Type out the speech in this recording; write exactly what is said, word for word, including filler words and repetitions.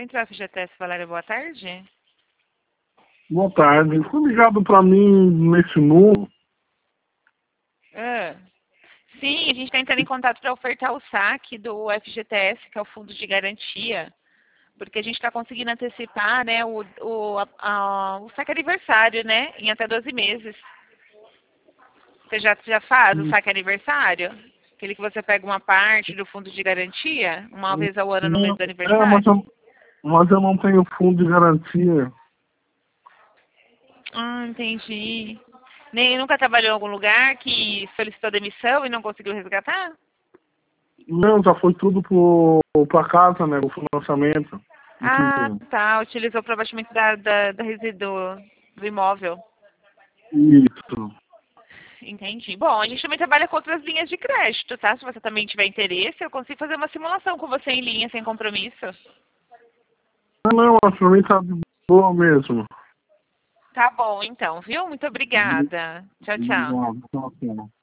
Central F G T S, Valéria, boa tarde. Boa tarde. Foi ligado para mim nesse número. Ah. Sim, a gente está entrando em contato para ofertar o saque do F G T S, que é o Fundo de Garantia, porque a gente está conseguindo antecipar, né, o, o, a, a, o saque aniversário, né, em até doze meses. Você já, já faz o saque aniversário? Aquele que você pega uma parte do Fundo de Garantia, uma vez ao ano no mês Não, do é, mas aniversário? eu, mas eu não tenho fundo de garantia. Ah, entendi. Nem nunca trabalhou em algum lugar que solicitou demissão e não conseguiu resgatar? Não, já foi tudo para casa, né? O financiamento. Ah, Entendeu? tá. Utilizou para abaixamento da, da, da resi- do, do imóvel. Isso. Entendi. Bom, a gente também trabalha com outras linhas de crédito, tá? Se você também tiver interesse, eu consigo fazer uma simulação com você em linha, sem compromisso. Não, não, para mim tá de boa mesmo. Tá bom, então, viu? Muito obrigada. Tchau, tchau. Obrigado. Tchau, tchau.